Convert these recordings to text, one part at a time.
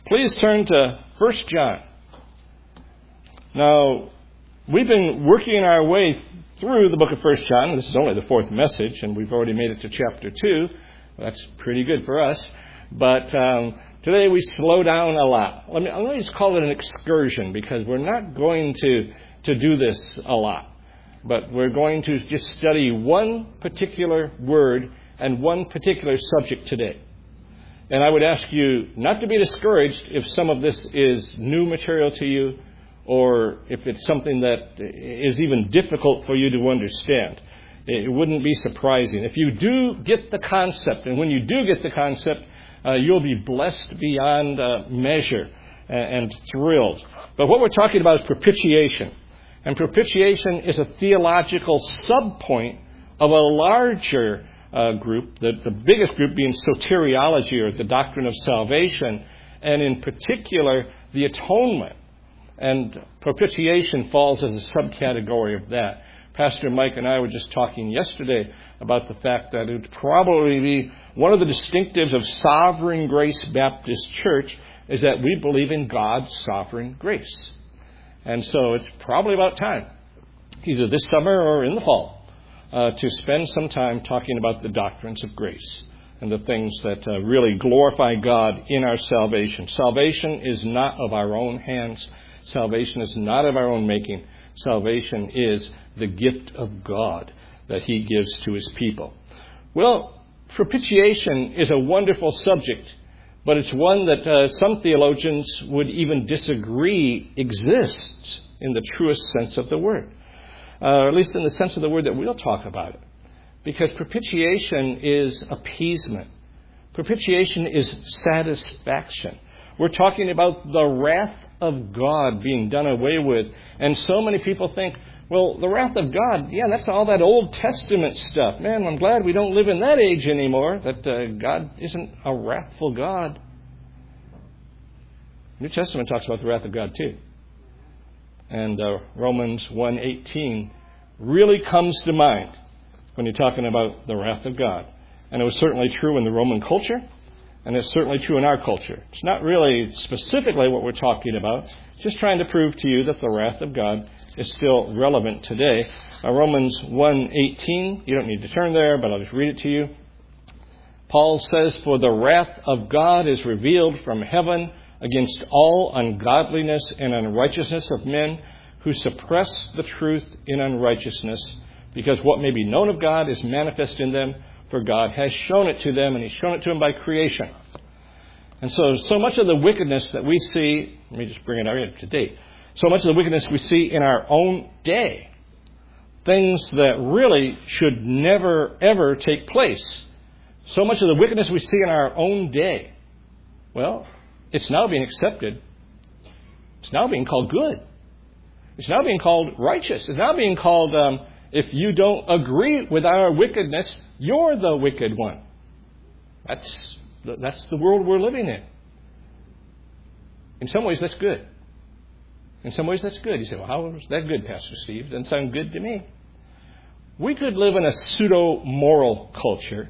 Please turn to 1 John. Now, we've been working our way through the book of 1 John. This is only the fourth message, and we've already made it to chapter 2. That's pretty good for us. But today we slow down a lot. Let me just call it an excursion, because we're not going to do this a lot. But we're going to just study one particular word and one particular subject today. And I would ask you not to be discouraged if some of this is new material to you, or if it's something that is even difficult for you to understand. It wouldn't be surprising. If you do get the concept, and when you do get the concept, you'll be blessed beyond measure and thrilled. But what we're talking about is propitiation. And propitiation is a theological subpoint of a larger group, the biggest group being soteriology, or the doctrine of salvation, and in particular, the atonement. And propitiation falls as a subcategory of that. Pastor Mike and I were just talking yesterday about the fact that it would probably be one of the distinctives of Sovereign Grace Baptist Church is that we believe in God's sovereign grace. And so it's probably about time, either this summer or in the fall, to spend some time talking about the doctrines of grace and the things that really glorify God in our salvation. Salvation is not of our own hands. Salvation is not of our own making. Salvation is the gift of God that He gives to His people. Well, propitiation is a wonderful subject, but it's one that some theologians would even disagree exists in the truest sense of the word. Or at least in the sense of the word that we'll talk about it. Because propitiation is appeasement. Propitiation is satisfaction. We're talking about the wrath of God being done away with. And so many people think, well, the wrath of God, yeah, that's all that Old Testament stuff. Man, I'm glad we don't live in that age anymore, that God isn't a wrathful God. New Testament talks about the wrath of God too. And Romans 1:18 really comes to mind when you're talking about the wrath of God. And it was certainly true in the Roman culture, and it's certainly true in our culture. It's not really specifically what we're talking about, just trying to prove to you that the wrath of God is still relevant today. Romans 1:18, you don't need to turn there, but I'll just read it to you. Paul says, "For the wrath of God is revealed from heaven against all ungodliness and unrighteousness of men who suppress the truth in unrighteousness, because what may be known of God is manifest in them, for God has shown it to them, and He's shown it to them by creation." And so much of the wickedness that we see, let me just bring it up to date, so much of the wickedness we see in our own day, things that really should never, ever take place, so much of the wickedness we see in our own day, well, it's now being accepted. It's now being called good. It's now being called righteous. It's now being called, if you don't agree with our wickedness, you're the wicked one. That's the world we're living in. In some ways, that's good. In some ways, that's good. You say, well, how is that good, Pastor Steve? Doesn't sound good to me. We could live in a pseudo-moral culture.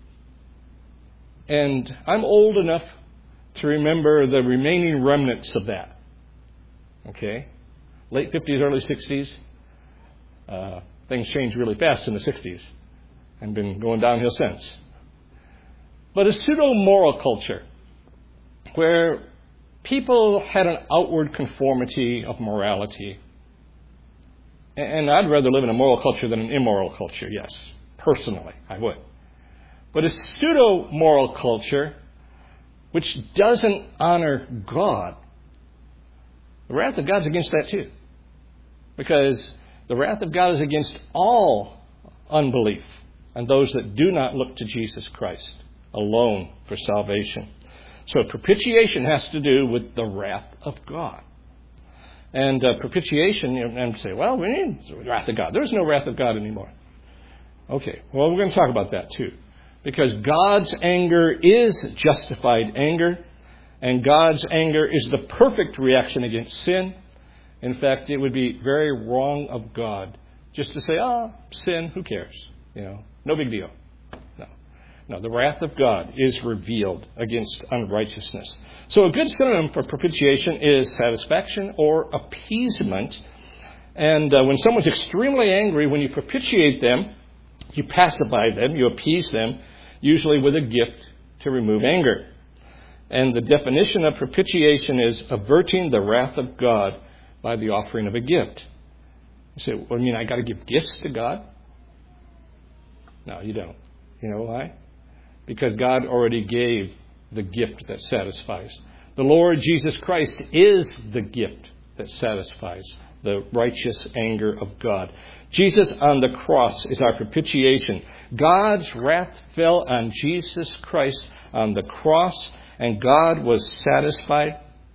And I'm old enough to remember the remaining remnants of that. Okay? Late 50s, early 60s. Things changed really fast in the 60s and been going downhill since. But a pseudo-moral culture where people had an outward conformity of morality. And I'd rather live in a moral culture than an immoral culture, yes. Personally, I would. But a pseudo-moral culture which doesn't honor God, the wrath of God's against that too. Because the wrath of God is against all unbelief and those that do not look to Jesus Christ alone for salvation. So propitiation has to do with the wrath of God. And propitiation, and say, well, we need the wrath of God. There's no wrath of God anymore. Okay, well, we're going to talk about that too. Because God's anger is justified anger, and God's anger is the perfect reaction against sin. In fact, it would be very wrong of God just to say, sin, who cares? No big deal. No, the wrath of God is revealed against unrighteousness. So a good synonym for propitiation is satisfaction or appeasement. And when someone's extremely angry, when you propitiate them, you pacify them, you appease them, usually with a gift to remove anger. And the definition of propitiation is averting the wrath of God by the offering of a gift. You say, well, I got to give gifts to God? No, you don't. You know why? Because God already gave the gift that satisfies. The Lord Jesus Christ is the gift that satisfies the righteous anger of God. Jesus on the cross is our propitiation. God's wrath fell on Jesus Christ on the cross, and God was satisfied.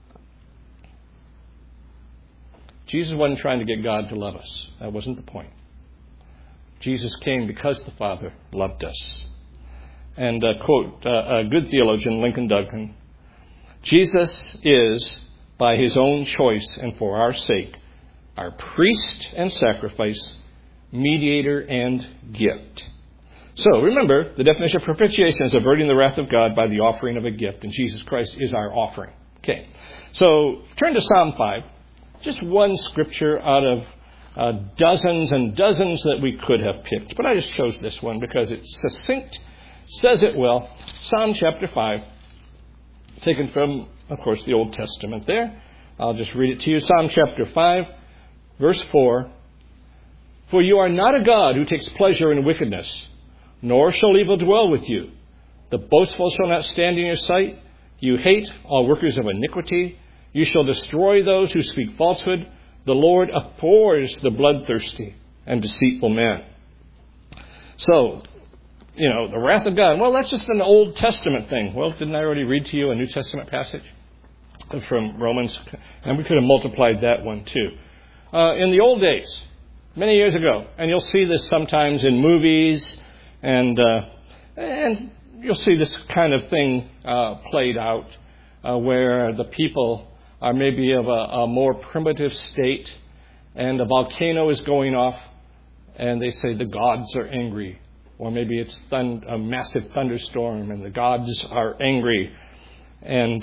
Jesus wasn't trying to get God to love us. That wasn't the point. Jesus came because the Father loved us. And quote a good theologian, Lincoln Duncan, Jesus is, by his own choice and for our sake, our priest and sacrifice, mediator and gift. So remember, the definition of propitiation is averting the wrath of God by the offering of a gift, and Jesus Christ is our offering. Okay, so turn to Psalm 5. Just one scripture out of dozens and dozens that we could have picked. But I just chose this one because it's succinct, says it well. Psalm chapter 5, taken from, of course, the Old Testament there. I'll just read it to you. Psalm chapter 5, verse 4. For you are not a God who takes pleasure in wickedness, nor shall evil dwell with you. The boastful shall not stand in your sight. You hate all workers of iniquity. You shall destroy those who speak falsehood. The Lord abhors the bloodthirsty and deceitful man. So, the wrath of God. Well, that's just an Old Testament thing. Well, didn't I already read to you a New Testament passage from Romans? And we could have multiplied that one too. In the old days, many years ago, and you'll see this sometimes in movies, and you'll see this kind of thing played out where the people are maybe of a more primitive state, and a volcano is going off, and they say the gods are angry. Or maybe it's a massive thunderstorm, and the gods are angry. And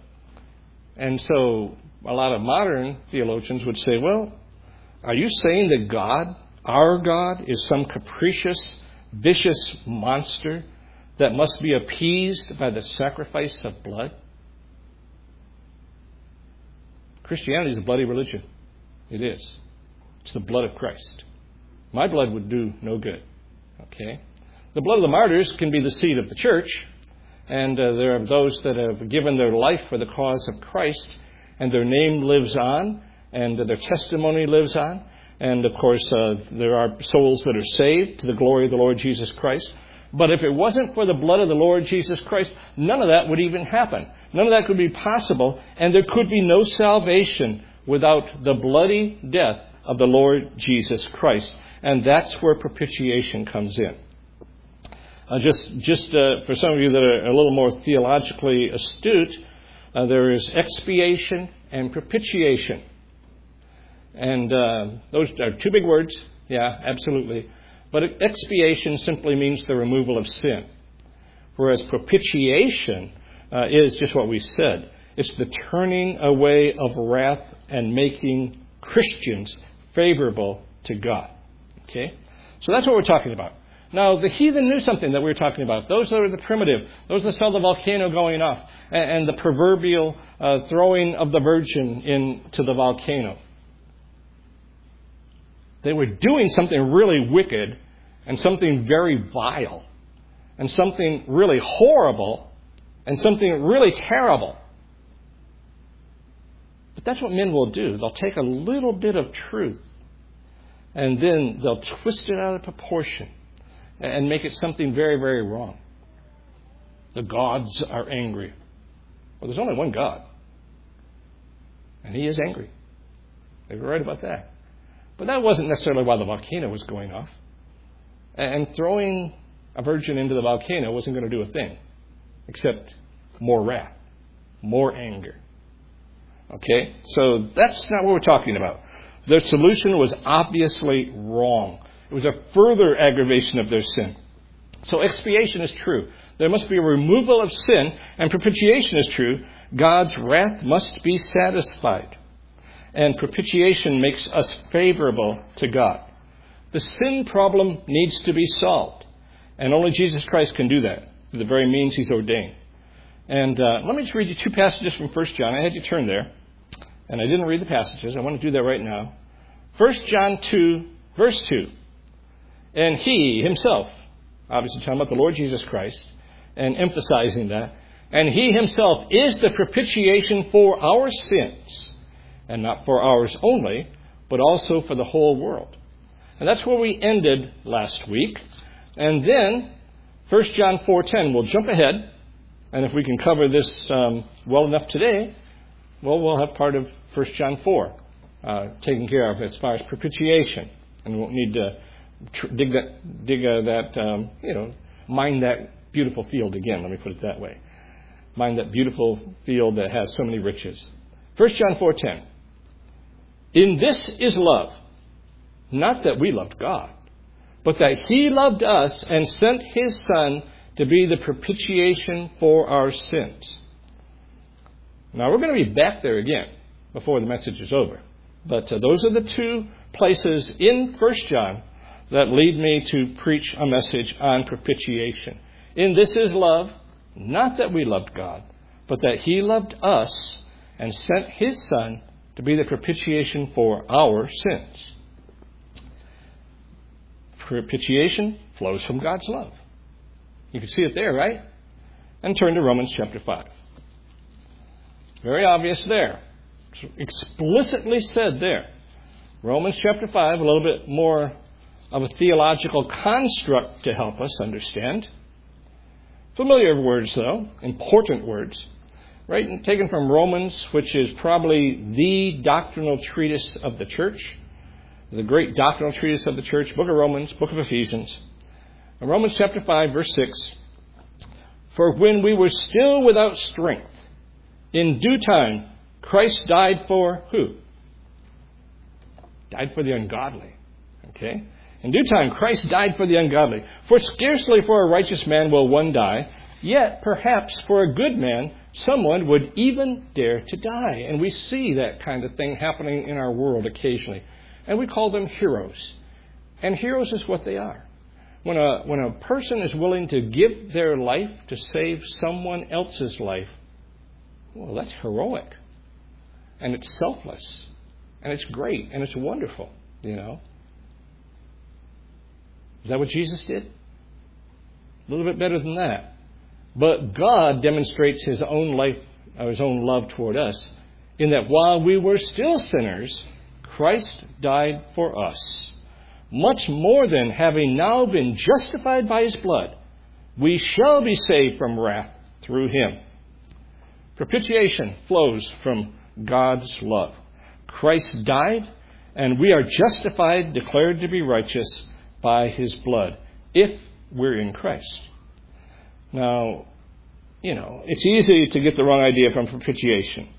so a lot of modern theologians would say, well, are you saying that God, our God, is some capricious, vicious monster that must be appeased by the sacrifice of blood? Christianity is a bloody religion. It is. It's the blood of Christ. My blood would do no good. Okay? The blood of the martyrs can be the seed of the church, and there are those that have given their life for the cause of Christ, and their name lives on, and their testimony lives on, and of course there are souls that are saved to the glory of the Lord Jesus Christ. But if it wasn't for the blood of the Lord Jesus Christ, none of that would even happen. None of that could be possible, and there could be no salvation without the bloody death of the Lord Jesus Christ. And that's where propitiation comes in. Just for some of you that are a little more theologically astute, there is expiation and propitiation. And those are two big words. Yeah, absolutely. But expiation simply means the removal of sin. Whereas propitiation is just what we said. It's the turning away of wrath and making Christians favorable to God. Okay? So that's what we're talking about. Now, the heathen knew something that we were talking about. Those that are the primitive, those that saw the volcano going off, and the proverbial throwing of the virgin into the volcano. They were doing something really wicked and something very vile and something really horrible and something really terrible. But that's what men will do. They'll take a little bit of truth and then they'll twist it out of proportion and make it something very, very wrong. The gods are angry. Well, there's only one God. And he is angry. They were right about that. But that wasn't necessarily why the volcano was going off. And throwing a virgin into the volcano wasn't going to do a thing. Except more wrath. More anger. Okay? So that's not what we're talking about. Their solution was obviously wrong. It was a further aggravation of their sin. So expiation is true. There must be a removal of sin, and propitiation is true. God's wrath must be satisfied. And propitiation makes us favorable to God. The sin problem needs to be solved. And only Jesus Christ can do that through the very means he's ordained. And let me just read you two passages from 1 John. I had you turn there. And I didn't read the passages. I want to do that right now. 1 John 2, verse 2. And he himself, obviously talking about the Lord Jesus Christ, and emphasizing that, and he himself is the propitiation for our sins, and not for ours only, but also for the whole world. And that's where we ended last week. And then 1 John 4:10, we'll jump ahead, and if we can cover this well enough today, well, we'll have part of 1 John 4 taken care of as far as propitiation, and we won't need to mine that beautiful field again. Let me put it that way. Mine that beautiful field that has so many riches. 1 John 4:10. In this is love, not that we loved God, but that he loved us and sent his Son to be the propitiation for our sins. Now, we're going to be back there again before the message is over. But those are the two places in 1 John that lead me to preach a message on propitiation. In this is love, not that we loved God, but that he loved us and sent his Son to be the propitiation for our sins. Propitiation flows from God's love. You can see it there, right? And turn to Romans chapter 5. Very obvious there. It's explicitly said there. Romans chapter 5, a little bit more of a theological construct to help us understand. Familiar words, though, important words, right? And taken from Romans, which is probably the doctrinal treatise of the church, the great doctrinal treatise of the church, book of Romans, book of Ephesians. In Romans chapter 5, verse 6, for when we were still without strength, in due time, Christ died for who? Died for the ungodly. Okay? In due time, Christ died for the ungodly. For scarcely for a righteous man will one die, yet perhaps for a good man, someone would even dare to die. And we see that kind of thing happening in our world occasionally. And we call them heroes. And heroes is what they are. When a person is willing to give their life to save someone else's life, well, that's heroic. And it's selfless. And it's great. And it's wonderful, you know. Is that what Jesus did? A little bit better than that. But God demonstrates his own life, or his own love toward us, in that while we were still sinners, Christ died for us. Much more than having now been justified by his blood, we shall be saved from wrath through him. Propitiation flows from God's love. Christ died, and we are justified, declared to be righteous by his blood, if we're in Christ. Now, you know, it's easy to get the wrong idea from propitiation.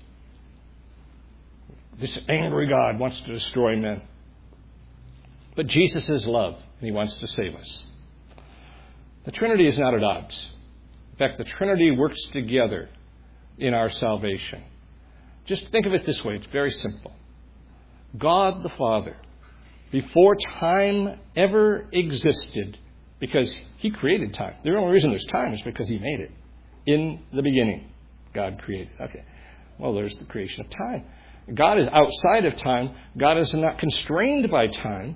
This angry God wants to destroy men. But Jesus is love, and he wants to save us. The Trinity is not at odds. In fact, the Trinity works together in our salvation. Just think of it this way. It's very simple. God the Father, before time ever existed, because he created time. The only reason there's time is because he made it. In the beginning, God created. Okay. Well, there's the creation of time. God is outside of time. God is not constrained by time.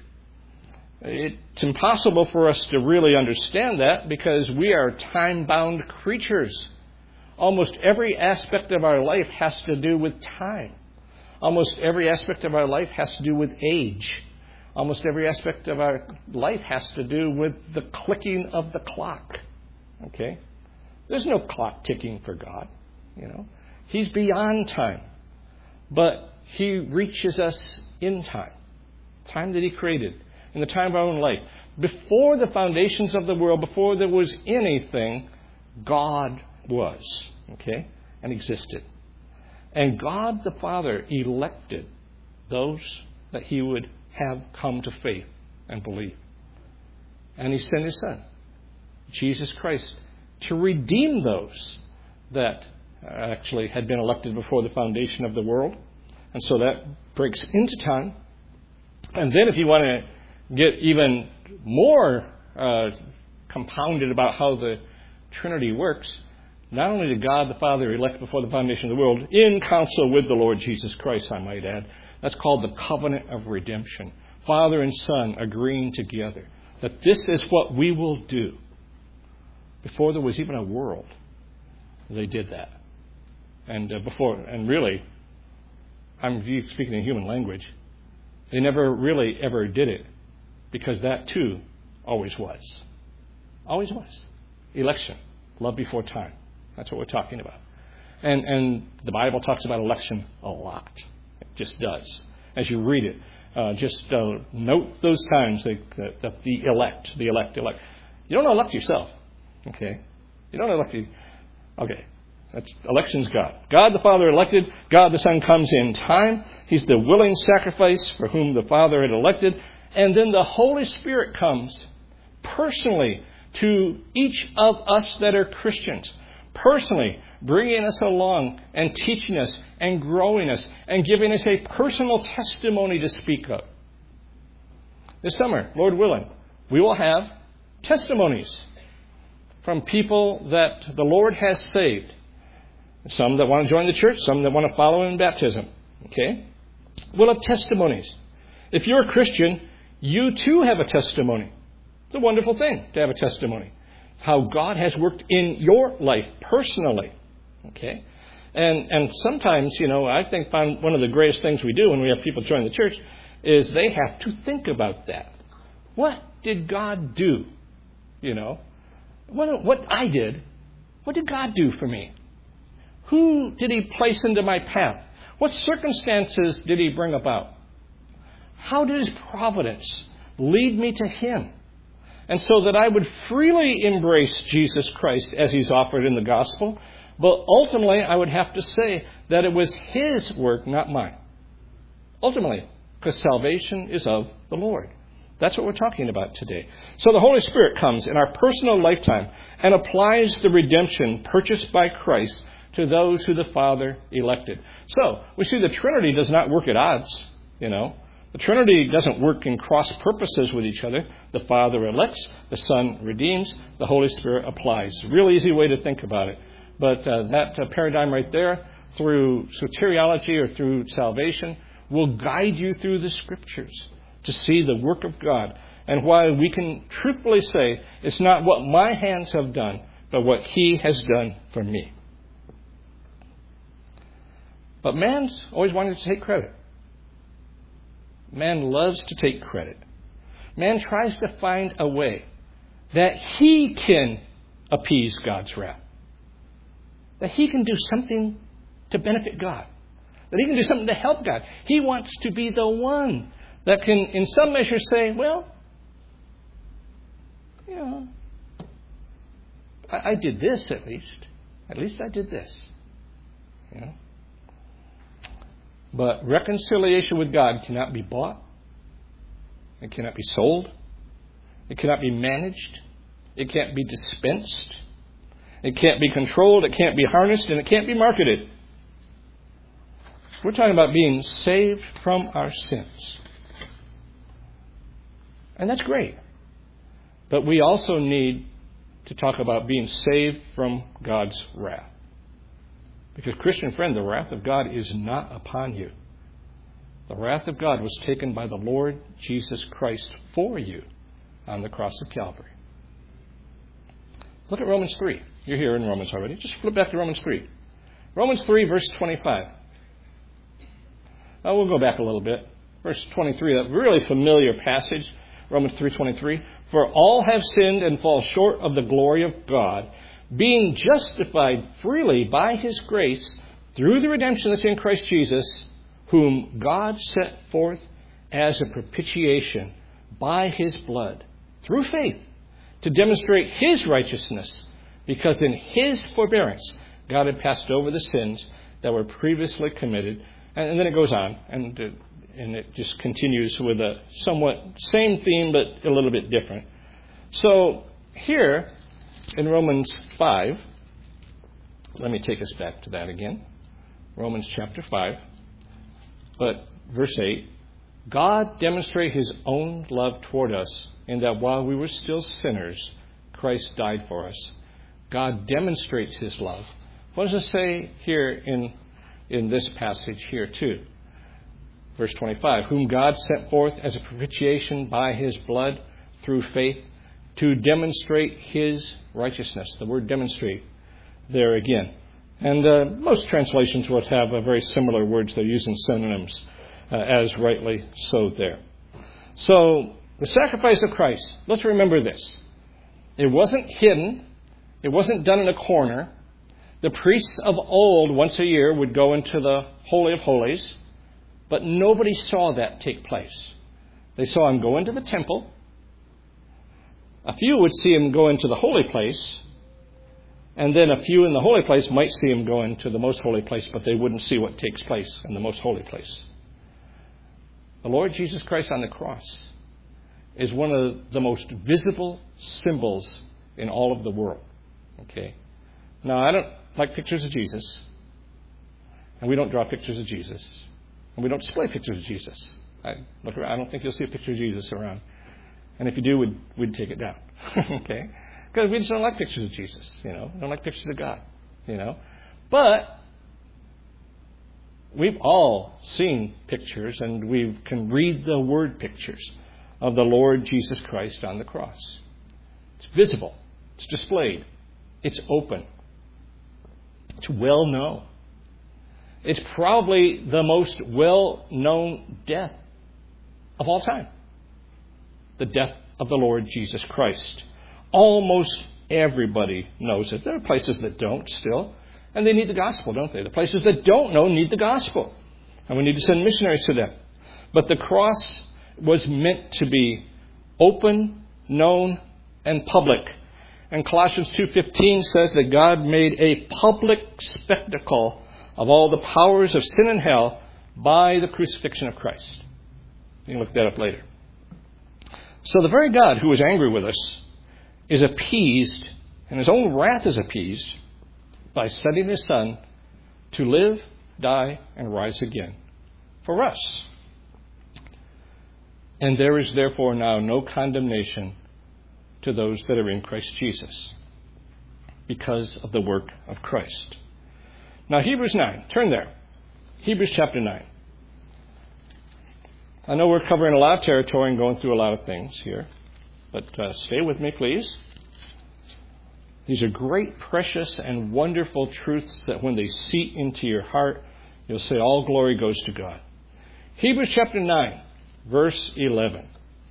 It's impossible for us to really understand that because we are time-bound creatures. Almost every aspect of our life has to do with time. Almost every aspect of our life has to do with age. Almost every aspect of our life has to do with the clicking of the clock. Okay? There's no clock ticking for God. You know, he's beyond time. But he reaches us in time. Time that he created. In the time of our own life. Before the foundations of the world, before there was anything, God was. Okay? And existed. And God the Father elected those that he would have come to faith and believe. And he sent his Son. Jesus Christ to redeem those that actually had been elected before the foundation of the world. And so that breaks into time. And then if you want to get even more compounded about how the Trinity works, not only did God the Father elect before the foundation of the world, in counsel with the Lord Jesus Christ, I might add, that's called the covenant of redemption. Father and Son agreeing together that this is what we will do. Before there was even a world, they did that. And really, I'm speaking in human language, they never really ever did it, because that too always was. Always was. Election. Love before time. That's what we're talking about. And the Bible talks about election a lot. It just does. As you read it, just note those times that the elect. You don't elect yourself. Okay? You don't elect you. Okay. Election's God. God the Father elected. God the Son comes in time. He's the willing sacrifice for whom the Father had elected. And then the Holy Spirit comes personally to each of us that are Christians. Personally bringing us along and teaching us and growing us and giving us a personal testimony to speak of. This summer, Lord willing, we will have testimonies from people that the Lord has saved. Some that want to join the church, some that want to follow in baptism. Okay? We'll have testimonies. If you're a Christian, you too have a testimony. It's a wonderful thing to have a testimony. How God has worked in your life personally. Okay? And sometimes, I think one of the greatest things we do when we have people join the church is they have to think about that. What did God do? What I did, what did God do for me? Who did He place into my path? What circumstances did He bring about? How did His providence lead me to Him? And so that I would freely embrace Jesus Christ as He's offered in the gospel. But ultimately, I would have to say that it was His work, not mine. Ultimately, because salvation is of the Lord. That's what we're talking about today. So the Holy Spirit comes in our personal lifetime and applies the redemption purchased by Christ to those who the Father elected. So we see the Trinity does not work at odds, The Trinity doesn't work in cross purposes with each other. The Father elects, the Son redeems, the Holy Spirit applies. Real easy way to think about it. But that paradigm right there, through soteriology or through salvation, will guide you through the Scriptures to see the work of God. And why we can truthfully say it's not what my hands have done, but what He has done for me. But man's always wanted to take credit. Man loves to take credit. Man tries to find a way that he can appease God's wrath. That he can do something to benefit God. That he can do something to help God. He wants to be the one that can, in some measure, say, well, I did this at least. At least I did this. But reconciliation with God cannot be bought. It cannot be sold. It cannot be managed. It can't be dispensed. It can't be controlled. It can't be harnessed. And it can't be marketed. We're talking about being saved from our sins. And that's great. But we also need to talk about being saved from God's wrath. Because, Christian friend, the wrath of God is not upon you. The wrath of God was taken by the Lord Jesus Christ for you on the cross of Calvary. Look at Romans 3. You're here in Romans already. Just flip back to Romans 3. Romans 3, verse 25. We'll go back a little bit. Verse 23, that really familiar passage. Romans 3:23. For all have sinned and fall short of the glory of God, being justified freely by His grace through the redemption that's in Christ Jesus, whom God set forth as a propitiation by His blood, through faith, to demonstrate His righteousness, because in His forbearance God had passed over the sins that were previously committed. And then it goes on, and it just continues with a somewhat same theme, but a little bit different. So here, in Romans 5, let me take us back to that again. Romans chapter 5, but verse 8, God demonstrated his own love toward us in that while we were still sinners, Christ died for us. God demonstrates his love. What does it say here in this passage here too? Verse 25, whom God sent forth as a propitiation by his blood through faith to demonstrate his righteousness. The word demonstrate there again. And most translations would have very similar words. They're using synonyms as rightly so there. So the sacrifice of Christ, let's remember this. It wasn't hidden. It wasn't done in a corner. The priests of old once a year would go into the Holy of Holies, but nobody saw that take place. They saw him go into the temple. A few would see him go into the holy place, and then a few in the holy place might see him go into the most holy place, but they wouldn't see what takes place in the most holy place. The Lord Jesus Christ on the cross is one of the most visible symbols in all of the world. Okay? Now, I don't like pictures of Jesus, and we don't draw pictures of Jesus, and we don't display pictures of Jesus. I don't think you'll see a picture of Jesus around. And if you do, we'd take it down. Okay? Because we just don't like pictures of Jesus, We don't like pictures of God, But we've all seen pictures, and we can read the word pictures of the Lord Jesus Christ on the cross. It's visible. It's displayed. It's open. It's well known. It's probably the most well-known death of all time. The death of the Lord Jesus Christ. Almost everybody knows it. There are places that don't still, and they need the gospel, don't they? The places that don't know need the gospel, and we need to send missionaries to them. But the cross was meant to be open, known, and public. And Colossians 2:15 says that God made a public spectacle of all the powers of sin and hell by the crucifixion of Christ. You can look that up later. So the very God who was angry with us is appeased, and his own wrath is appeased, by sending his Son to live, die, and rise again for us. And there is therefore now no condemnation to those that are in Christ Jesus because of the work of Christ. Now, Hebrews 9. Turn there. Hebrews chapter 9. I know we're covering a lot of territory and going through a lot of things here, but stay with me, please. These are great, precious, and wonderful truths that when they seep into your heart, you'll say, all glory goes to God. Hebrews chapter 9, verse 11.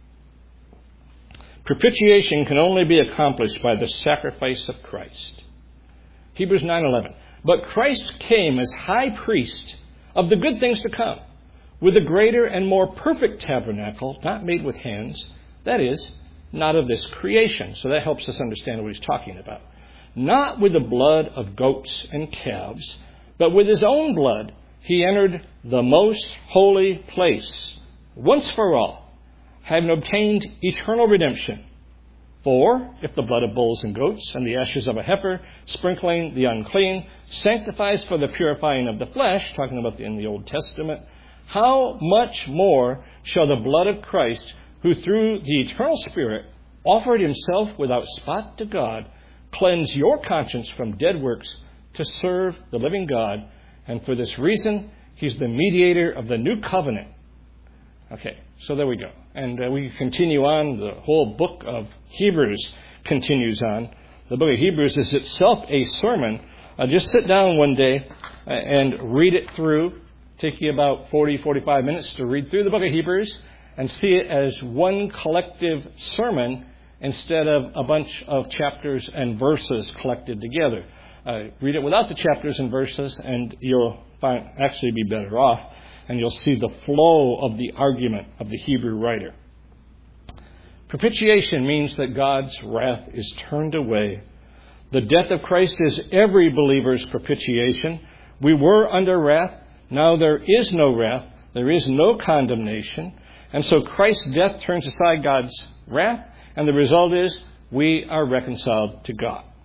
Propitiation can only be accomplished by the sacrifice of Christ. Hebrews 9:11. But Christ came as high priest of the good things to come, with a greater and more perfect tabernacle, not made with hands, that is, not of this creation. So that helps us understand what he's talking about. Not with the blood of goats and calves, but with his own blood he entered the most holy place, once for all, having obtained eternal redemption. For if the blood of bulls and goats and the ashes of a heifer, sprinkling the unclean, sanctifies for the purifying of the flesh, talking about in the Old Testament, how much more shall the blood of Christ, who through the eternal Spirit offered himself without spot to God, cleanse your conscience from dead works to serve the living God? And for this reason, he's the mediator of the new covenant. Okay, so there we go. And we continue on. The whole book of Hebrews continues on. The book of Hebrews is itself a sermon. Just sit down one day and read it through. Take you about 40, 45 minutes to read through the book of Hebrews and see it as one collective sermon instead of a bunch of chapters and verses collected together. Read it without the chapters and verses, and you'll actually be better off. And you'll see the flow of the argument of the Hebrew writer. Propitiation means that God's wrath is turned away. The death of Christ is every believer's propitiation. We were under wrath. Now there is no wrath. There is no condemnation. And so Christ's death turns aside God's wrath. And the result is we are reconciled to God.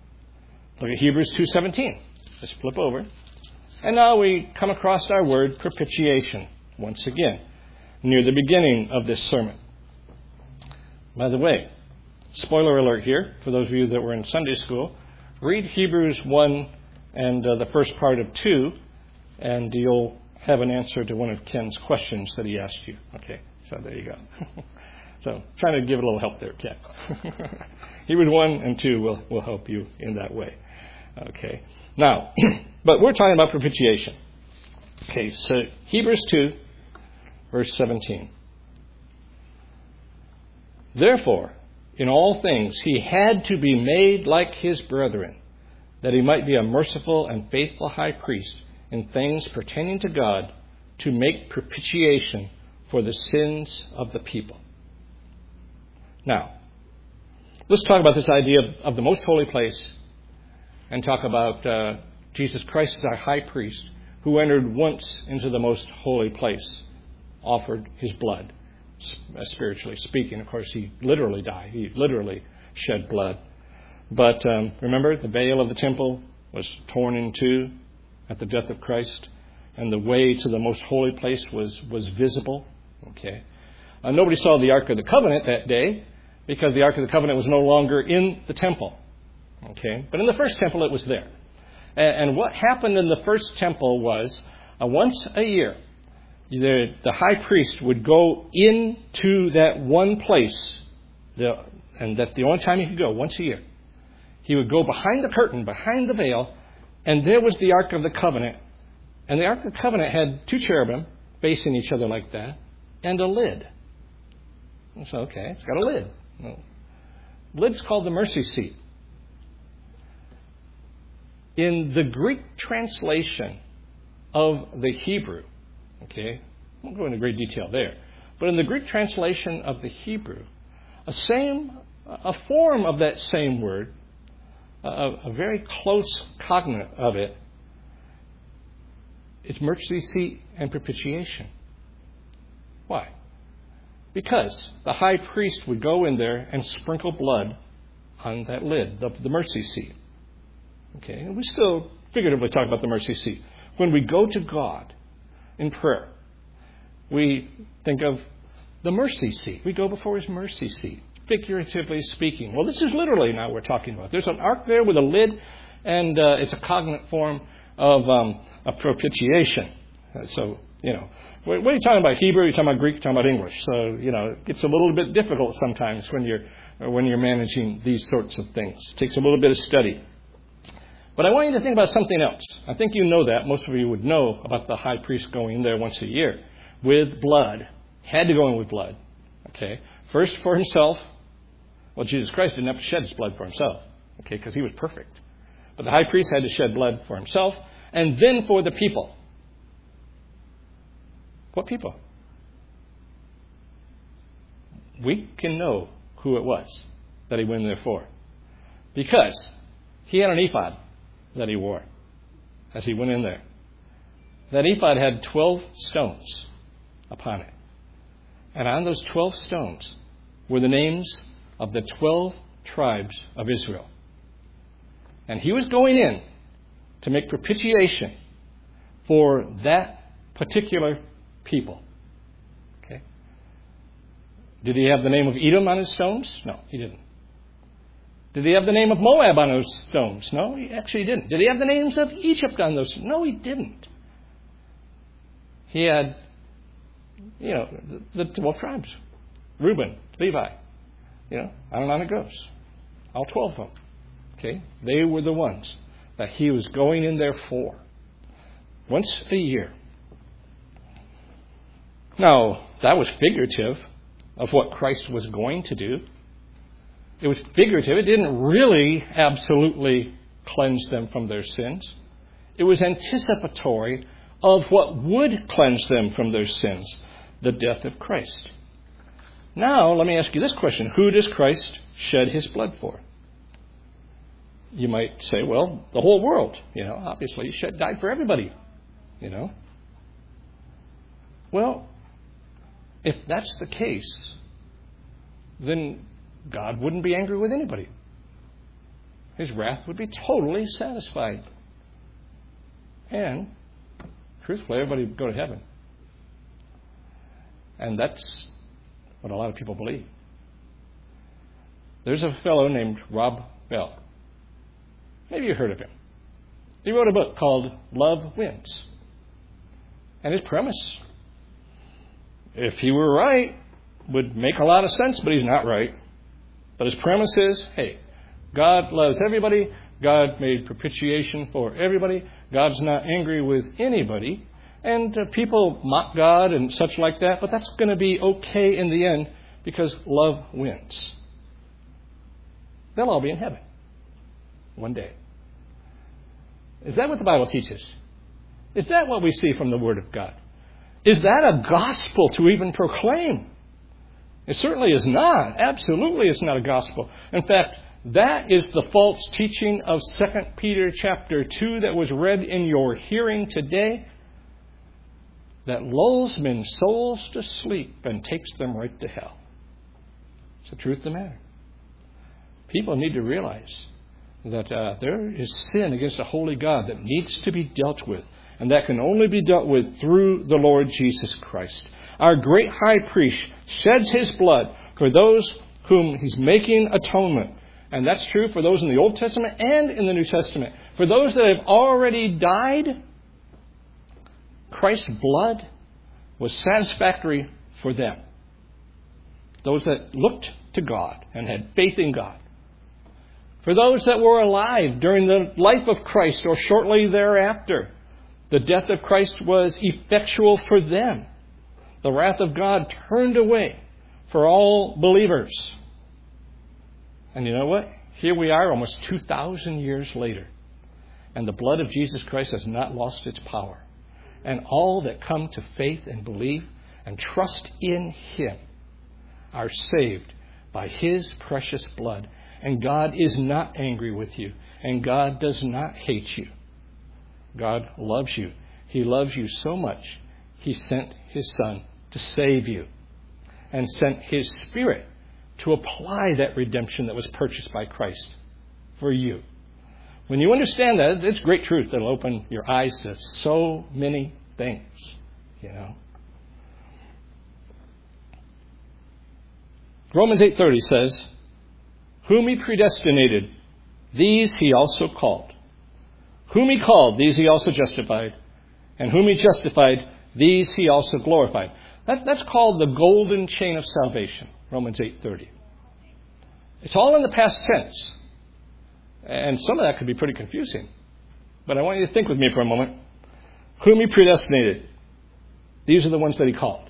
Look at Hebrews 2:17. Let's flip over. And now we come across our word propitiation once again, near the beginning of this sermon. By the way, spoiler alert here, for those of you that were in Sunday school, read Hebrews 1 and the first part of 2, and you'll have an answer to one of Ken's questions that he asked you. Okay, so there you go. So trying to give a little help there, Ken. Hebrews 1 and 2 will help you in that way. Okay, now, but we're talking about propitiation. Okay, so Hebrews 2, verse 17. Therefore, in all things he had to be made like his brethren, that he might be a merciful and faithful high priest in things pertaining to God, to make propitiation for the sins of the people. Now, let's talk about this idea of the most holy place and talk about Jesus Christ as our high priest who entered once into the most holy place, offered his blood, spiritually speaking. Of course, he literally died. He literally shed blood. But remember, the veil of the temple was torn in two at the death of Christ, and the way to the most holy place was visible. Okay, nobody saw the Ark of the Covenant that day because the Ark of the Covenant was no longer in the temple. Okay, but in the first temple it was there. And what happened in the first temple was once a year, the high priest would go into that one place, and that's the only time he could go, once a year. He would go behind the curtain, behind the veil, and there was the Ark of the Covenant. And the Ark of the Covenant had two cherubim facing each other like that, and a lid. So, okay, it's got a lid. No. Lid's called the mercy seat. In the Greek translation of the Hebrew, okay, I won't go into great detail there, but in the Greek translation of the Hebrew, a form of that same word, a very close cognate of it, it's mercy seat and propitiation. Why? Because the high priest would go in there and sprinkle blood on that lid, the mercy seat. Okay, and we still figuratively talk about the mercy seat. When we go to God in prayer, we think of the mercy seat. We go before his mercy seat, figuratively speaking. Well, this is literally now we're talking about. There's an ark there with a lid, and it's a cognate form of a propitiation. So, what are you talking about? Hebrew? You're talking about Greek? You're talking about English? So, it gets a little bit difficult sometimes when you're managing these sorts of things. It takes a little bit of study. But I want you to think about something else. I think you know that. Most of you would know about the high priest going in there once a year with blood. Had to go in with blood. Okay. First for himself. Well, Jesus Christ didn't have to shed his blood for himself. Okay, because he was perfect. But the high priest had to shed blood for himself and then for the people. What people? We can know who it was that he went in there for. Because he had an ephod that he wore as he went in there. That ephod had 12 stones upon it. And on those 12 stones were the names of the 12 tribes of Israel. And he was going in to make propitiation for that particular people. Okay? Did he have the name of Edom on his stones? No, he didn't. Did he have the name of Moab on those stones? No, he actually didn't. Did he have the names of Egypt on those? No, he didn't. He had, the 12 tribes. Reuben, Levi, on and on it goes. All 12 of them. Okay? They were the ones that he was going in there for. Once a year. Now, that was figurative of what Christ was going to do. It was figurative. It didn't really absolutely cleanse them from their sins. It was anticipatory of what would cleanse them from their sins, the death of Christ. Now, let me ask you this question. Who does Christ shed his blood for? You might say, well, the whole world. Obviously, he died for everybody. Well, if that's the case, then God wouldn't be angry with anybody. his wrath would be totally satisfied. And, truthfully, everybody would go to heaven. And that's what a lot of people believe. There's a fellow named Rob Bell. Maybe you heard of him. He wrote a book called Love Wins. And his premise, if he were right, would make a lot of sense, but he's not right. But his premise is, hey, God loves everybody. God made propitiation for everybody. God's not angry with anybody. And people mock God and such like that, but that's going to be okay in the end because love wins. They'll all be in heaven one day. Is that what the Bible teaches? Is that what we see from the Word of God? Is that a gospel to even proclaim? It certainly is not. Absolutely it's not a gospel. In fact, that is the false teaching of 2 Peter chapter 2 that was read in your hearing today, that lulls men's souls to sleep and takes them right to hell. It's the truth of the matter. People need to realize that there is sin against a holy God that needs to be dealt with, and that can only be dealt with through the Lord Jesus Christ. Our great high priest sheds his blood for those whom he's making atonement. And that's true for those in the Old Testament and in the New Testament. For those that have already died, Christ's blood was satisfactory for them. Those that looked to God and had faith in God. For those that were alive during the life of Christ or shortly thereafter, the death of Christ was effectual for them. The wrath of God turned away for all believers. And you know what? Here we are almost 2,000 years later. And the blood of Jesus Christ has not lost its power. And all that come to faith and believe and trust in Him are saved by His precious blood. And God is not angry with you. And God does not hate you. God loves you. He loves you so much, He sent His Son to save you. And sent His Spirit to apply that redemption that was purchased by Christ for you. When you understand that, it's great truth that'll open your eyes to so many things, you know. Romans 8:30 says, whom He predestinated, these He also called. Whom He called, these He also justified. And whom He justified, these He also glorified. That's called the golden chain of salvation, Romans 8:30. It's all in the past tense. And some of that could be pretty confusing. But I want you to think with me for a moment. Whom He predestinated, these are the ones that He called.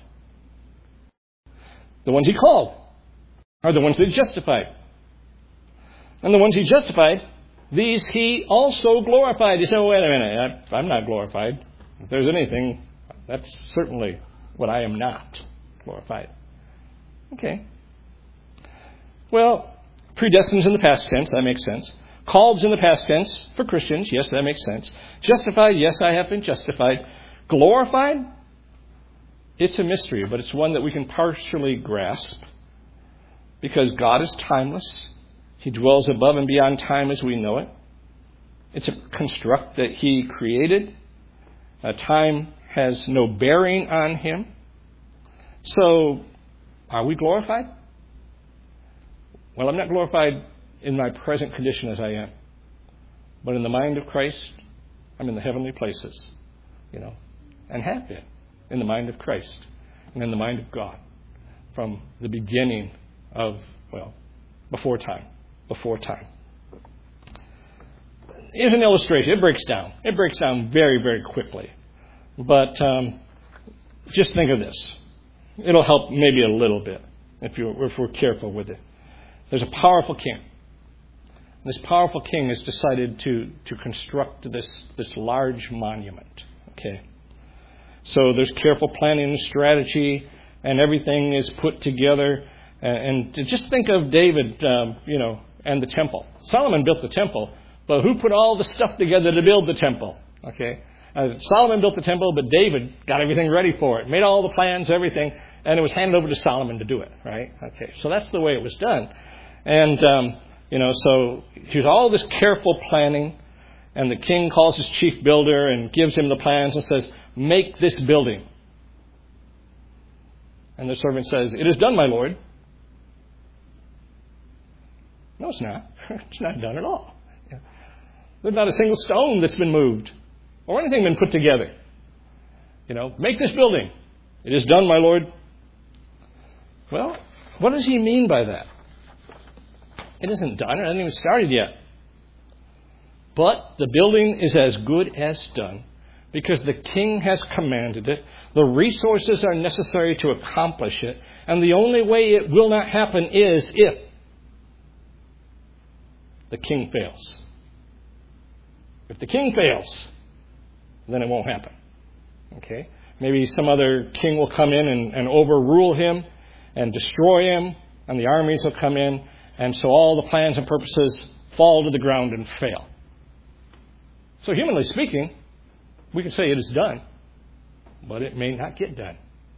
The ones He called are the ones that He justified. And the ones He justified, these He also glorified. You say, well, wait a minute, I'm not glorified. If there's anything, that's certainly what I am not, glorified. Okay. Well, predestined in the past tense, that makes sense. Called in the past tense for Christians, yes, that makes sense. Justified, yes, I have been justified. Glorified, it's a mystery, but it's one that we can partially grasp because God is timeless. He dwells above and beyond time as we know it. It's a construct that He created. Time has no bearing on Him. So, are we glorified? Well, I'm not glorified in my present condition as I am. But in the mind of Christ, I'm in the heavenly places, you know, and have been in the mind of Christ and in the mind of God from the beginning of, well, before time. Here's an illustration. It breaks down. It breaks down very, very quickly. But just think of this. It'll help maybe a little bit if we're careful with it. There's a powerful king. This powerful king has decided to construct this large monument. Okay. So there's careful planning and strategy, and everything is put together. And just think of David, and the temple. Solomon built the temple, but who put all the stuff together to build the temple? Okay. Solomon built the temple, but David got everything ready for it, made all the plans, everything, and it was handed over to Solomon to do it, right? Okay, so that's the way it was done. And So here's all this careful planning, and the king calls his chief builder and gives him the plans and says, make this building. And the servant says, it is done, my lord. No, it's not. It's not done at all. There's not a single stone that's been moved or anything been put together. Make this building. It is done, my lord. Well, what does he mean by that? It isn't done. It hasn't even started yet. But the building is as good as done because the king has commanded it. The resources are necessary to accomplish it. And the only way it will not happen is if the king fails. If the king fails, then it won't happen. Okay? Maybe some other king will come in and overrule him and destroy him, and the armies will come in, and so all the plans and purposes fall to the ground and fail. So humanly speaking, we can say it is done, but it may not get done.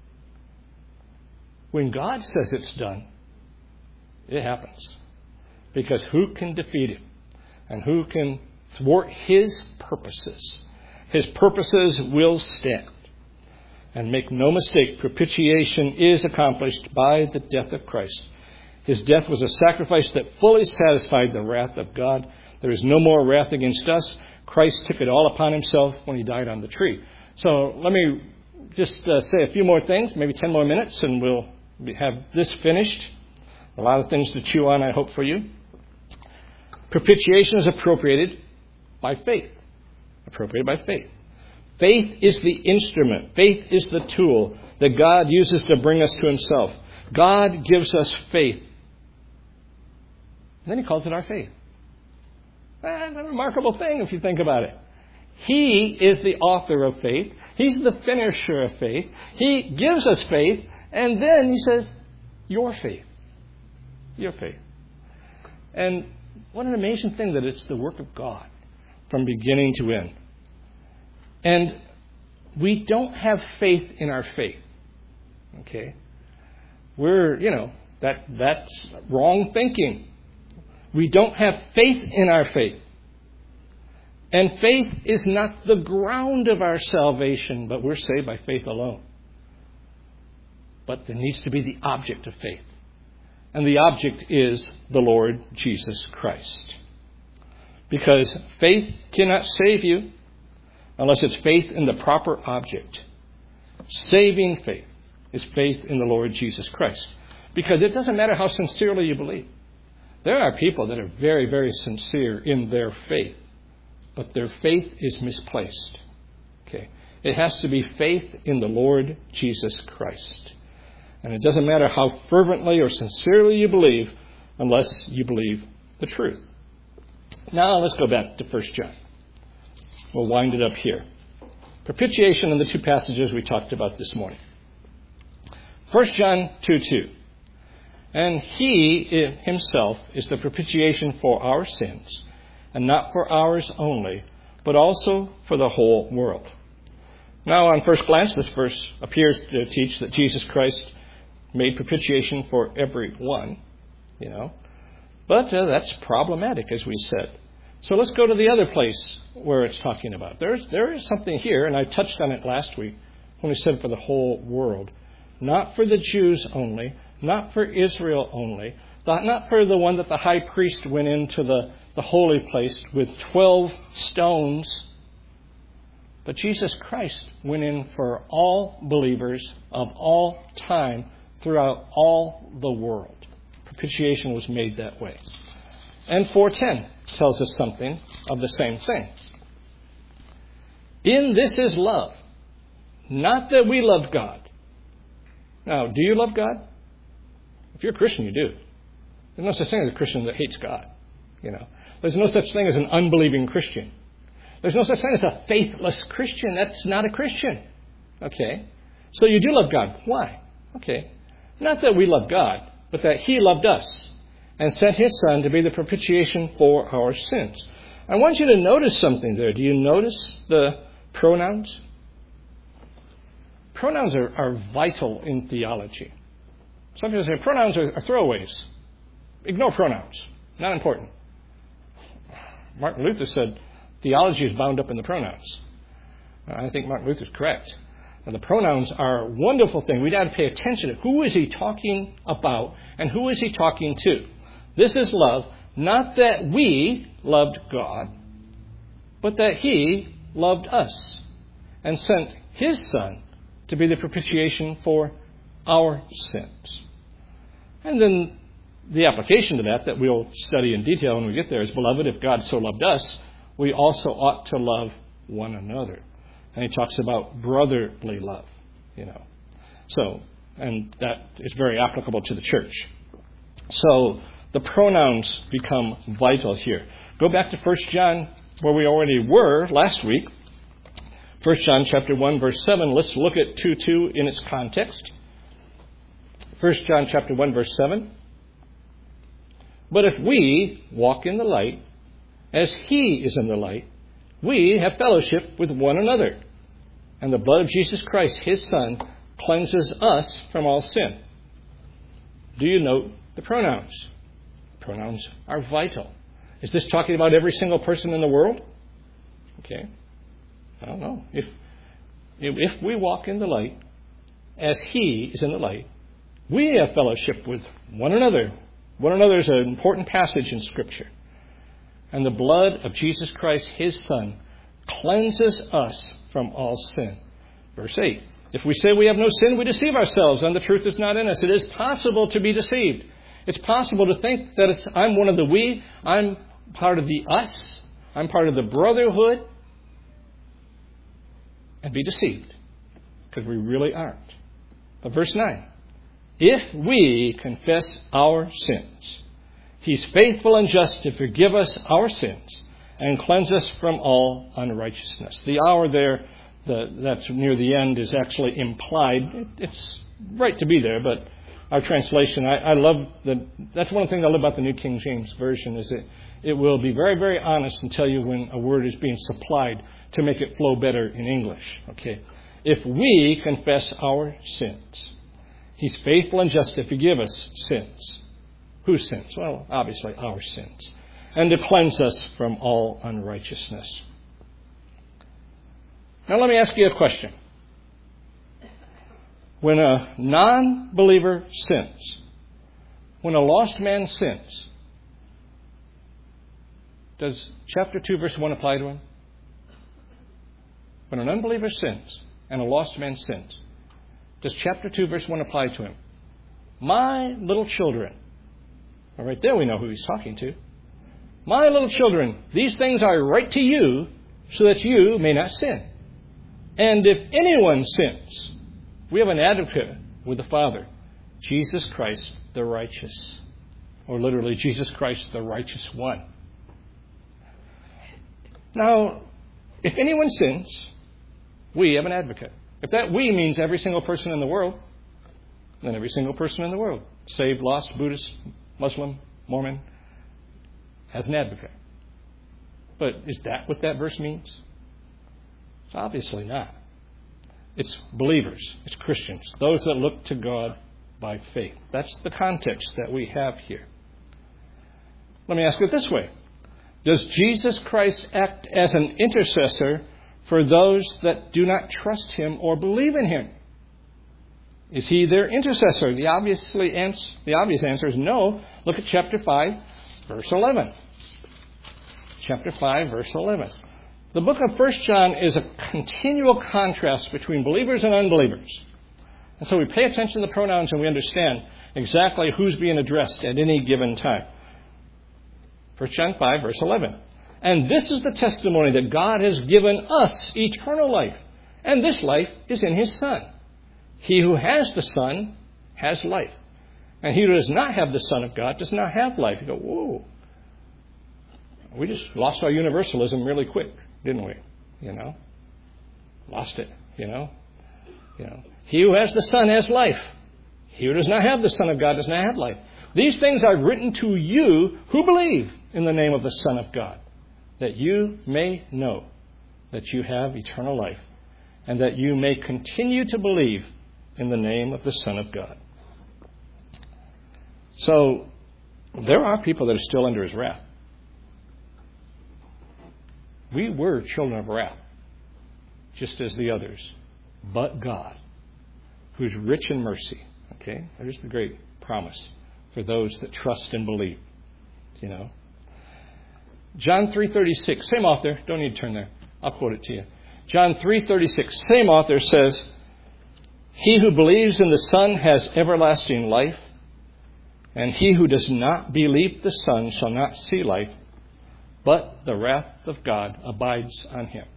When God says it's done, it happens. Because who can defeat him? And who can thwart his purposes? His purposes will stand. And make no mistake, propitiation is accomplished by the death of Christ. His death was a sacrifice that fully satisfied the wrath of God. There is no more wrath against us. Christ took it all upon himself when he died on the tree. So let me just say a few more things, maybe 10 more minutes, and we'll have this finished. A lot of things to chew on, I hope, for you. Propitiation is appropriated by faith. Appropriated by faith. Faith is the instrument. Faith is the tool that God uses to bring us to himself. God gives us faith. And then he calls it our faith. That's a remarkable thing if you think about it. He is the author of faith. He's the finisher of faith. He gives us faith. And then he says, your faith. Your faith. And what an amazing thing that it's the work of God from beginning to end. And we don't have faith in our faith. Okay? That's wrong thinking. We don't have faith in our faith. And faith is not the ground of our salvation, but we're saved by faith alone. But there needs to be the object of faith. And the object is the Lord Jesus Christ. Because faith cannot save you unless it's faith in the proper object. Saving faith is faith in the Lord Jesus Christ. Because it doesn't matter how sincerely you believe. There are people that are very, very sincere in their faith, but their faith is misplaced. Okay? It has to be faith in the Lord Jesus Christ. And it doesn't matter how fervently or sincerely you believe unless you believe the truth. Now let's go back to 1 John. We'll wind it up here. Propitiation in the two passages we talked about this morning. 1 John 2:2. And he himself is the propitiation for our sins, and not for ours only, but also for the whole world. Now, on first glance, this verse appears to teach that Jesus Christ made propitiation for everyone, But that's problematic, as we said. So let's go to the other place where it's talking about. There is something here, and I touched on it last week when we said for the whole world. Not for the Jews only, not for Israel only, not for the one that the high priest went into the holy place with 12 stones. But Jesus Christ went in for all believers of all time throughout all the world. Propitiation was made that way. And 4:10 tells us something of the same thing. In this is love, not that we loved God. Now, do you love God? If you're a Christian, you do. There's no such thing as a Christian that hates God. There's no such thing as an unbelieving Christian. There's no such thing as a faithless Christian. That's not a Christian. Okay? So you do love God. Why? Okay. Not that we love God, but that he loved us and sent his Son to be the propitiation for our sins. I want you to notice something there. Do you notice the pronouns? Pronouns are vital in theology. Some people say pronouns are throwaways. Ignore pronouns. Not important. Martin Luther said theology is bound up in the pronouns. I think Martin Luther's correct. And the pronouns are a wonderful thing. We've got to pay attention to who is he talking about and who is he talking to. This is love, not that we loved God, but that he loved us and sent his Son to be the propitiation for our sins. And then the application to that we'll study in detail when we get there is, beloved, if God so loved us, we also ought to love one another. And he talks about brotherly love, So, and that is very applicable to the church. So the pronouns become vital here. Go back to 1 John, where we already were last week. 1 John chapter 1, verse 7. Let's look at 2:2 in its context. 1 John chapter 1, verse 7. But if we walk in the light, as he is in the light, we have fellowship with one another. And the blood of Jesus Christ, his Son, cleanses us from all sin. Do you note the pronouns? Pronouns are vital. Is this talking about every single person in the world? Okay. I don't know. If we walk in the light, as he is in the light, we have fellowship with one another. One another is an important passage in Scripture. And the blood of Jesus Christ, his Son, cleanses us from all sin. Verse 8. If we say we have no sin, we deceive ourselves, and the truth is not in us. It is possible to be deceived. It's possible to think that I'm one of the we, I'm part of the us, I'm part of the brotherhood, and be deceived, because we really aren't. But verse 9. If we confess our sins, he's faithful and just to forgive us our sins and cleanse us from all unrighteousness. The hour there, that's near the end, is actually implied. It's right to be there, but our translation, I love that's one thing I love about the New King James Version, is it will be very, very honest and tell you when a word is being supplied to make it flow better in English. Okay, if we confess our sins, he's faithful and just to forgive us sins. Whose sins? Well, obviously our sins. And to cleanse us from all unrighteousness. Now let me ask you a question. When a non-believer sins, when a lost man sins, does chapter 2, verse 1 apply to him? When an unbeliever sins and a lost man sins, does chapter 2, verse 1 apply to him? My little children. Well, right there we know who he's talking to. My little children, these things I write to you so that you may not sin. And if anyone sins, we have an advocate with the Father, Jesus Christ the righteous. Or literally, Jesus Christ the righteous one. Now, if anyone sins, we have an advocate. If that we means every single person in the world, then every single person in the world, saved, lost, Buddhist, Muslim, Mormon, has an advocate. But is that what that verse means? It's obviously not. It's believers. It's Christians. Those that look to God by faith. That's the context that we have here. Let me ask it this way. Does Jesus Christ act as an intercessor for those that do not trust him or believe in him? Is he their intercessor? The obvious answer is no. Look at chapter 5, verse 11. Chapter 5, verse 11. The book of 1 John is a continual contrast between believers and unbelievers. And so we pay attention to the pronouns and we understand exactly who's being addressed at any given time. 1 John 5, verse 11. And this is the testimony that God has given us eternal life. And this life is in his Son. He who has the Son has life. And he who does not have the Son of God does not have life. You go, whoa. We just lost our universalism really quick, didn't we? Lost it, He who has the Son has life. He who does not have the Son of God does not have life. These things are written to you who believe in the name of the Son of God, that you may know that you have eternal life, and that you may continue to believe in the name of the Son of God. So, there are people that are still under his wrath. We were children of wrath, just as the others. But God, who's rich in mercy. Okay? There's the great promise for those that trust and believe. You know. John 3:36, same author. Don't need to turn there. I'll quote it to you. John 3:36, same author says, "He who believes in the Son has everlasting life, and he who does not believe the Son shall not see life, but the wrath of God abides on him."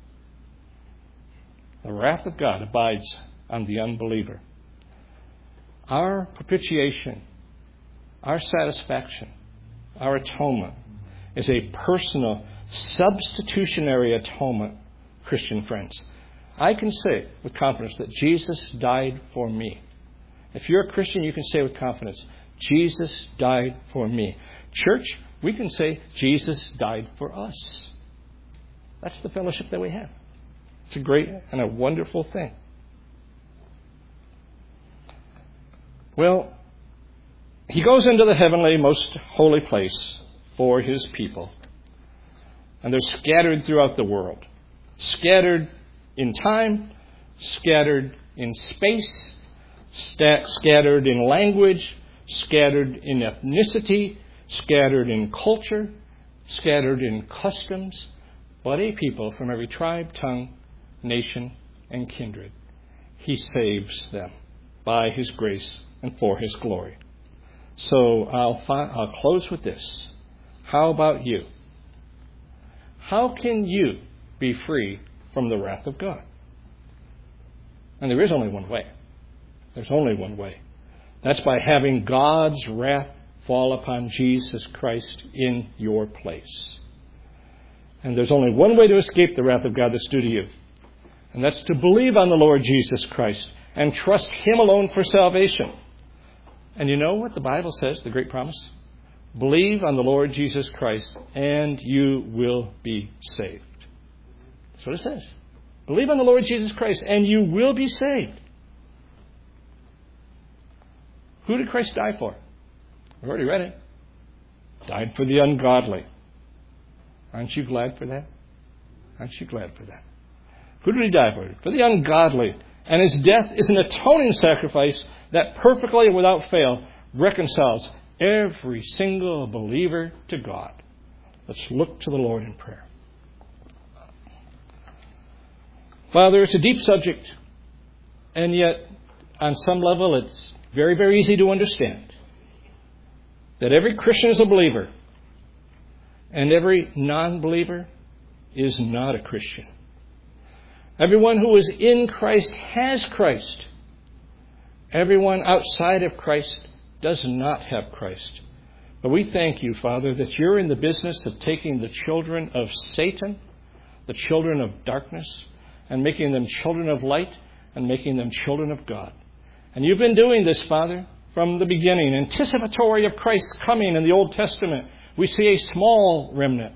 The wrath of God abides on the unbeliever. Our propitiation, our satisfaction, our atonement is a personal, substitutionary atonement, Christian friends. I can say with confidence that Jesus died for me. If you're a Christian, you can say with confidence, Jesus died for me. Church, we can say Jesus died for us. That's the fellowship that we have. It's a great and a wonderful thing. Well, he goes into the heavenly, most holy place for his people. And they're scattered throughout the world. Scattered in time, scattered in space, scattered in language, scattered in ethnicity, scattered in culture, scattered in customs, but a people from every tribe, tongue, nation, and kindred. He saves them by his grace and for his glory. So I'll close with this. How about you? How can you be free from the wrath of God? And there is only one way. There's only one way. That's by having God's wrath fall upon Jesus Christ in your place. And there's only one way to escape the wrath of God that's due to you. And that's to believe on the Lord Jesus Christ and trust him alone for salvation. And you know what the Bible says, the great promise? Believe on the Lord Jesus Christ and you will be saved. That's what it says. Believe on the Lord Jesus Christ and you will be saved. Who did Christ die for? We've already read it. Died for the ungodly. Aren't you glad for that? Aren't you glad for that? Who did he die for? For the ungodly. And his death is an atoning sacrifice that perfectly and without fail reconciles every single believer to God. Let's look to the Lord in prayer. Father, it's a deep subject, and yet on some level it's very, very easy to understand that every Christian is a believer and every non-believer is not a Christian. Everyone who is in Christ has Christ. Everyone outside of Christ does not have Christ. But we thank you, Father, that you're in the business of taking the children of Satan, the children of darkness, and making them children of light and making them children of God. And you've been doing this, Father, from the beginning. Anticipatory of Christ's coming in the Old Testament, we see a small remnant.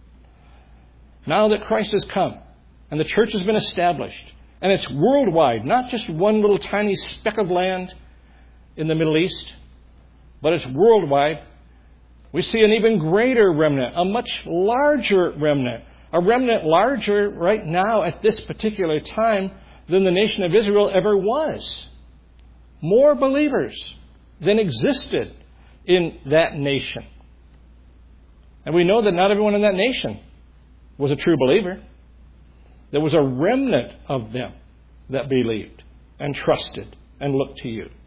Now that Christ has come and the church has been established, and it's worldwide, not just one little tiny speck of land in the Middle East, but it's worldwide, we see an even greater remnant, a much larger remnant, a remnant larger right now at this particular time than the nation of Israel ever was. More believers than existed in that nation. And we know that not everyone in that nation was a true believer. There was a remnant of them that believed and trusted and looked to you.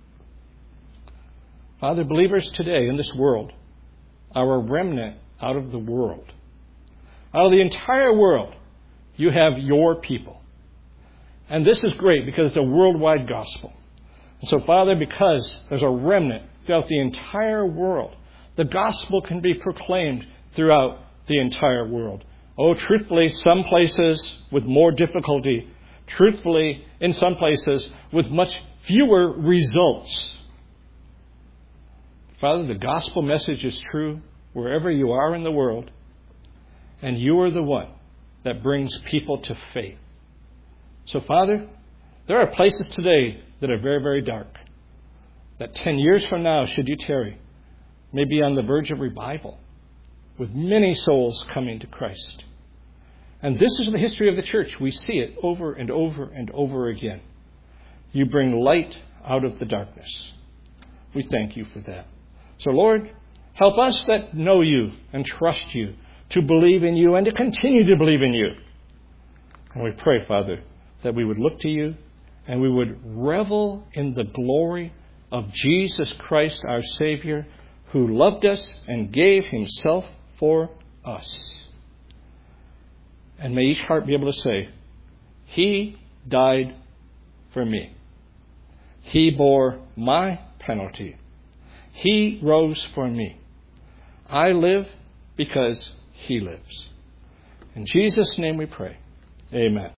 Father, believers today in this world are a remnant out of the world. Out of the entire world, you have your people. And this is great because it's a worldwide gospel. And so, Father, because there's a remnant throughout the entire world, the gospel can be proclaimed throughout the entire world. Oh, truthfully, some places with more difficulty. Truthfully, in some places with much fewer results. Father, the gospel message is true wherever you are in the world. And you are the one that brings people to faith. So, Father, there are places today that are very, very dark. That 10 years from now, should you tarry, may be on the verge of revival, with many souls coming to Christ. And this is the history of the church. We see it over and over and over again. You bring light out of the darkness. We thank you for that. So, Lord, help us that know you and trust you to believe in you and to continue to believe in you. And we pray, Father, that we would look to you and we would revel in the glory of Jesus Christ, our Savior, who loved us and gave himself for us. And may each heart be able to say, he died for me. He bore my penalty. He rose for me. I live because he lives. In Jesus' name we pray. Amen.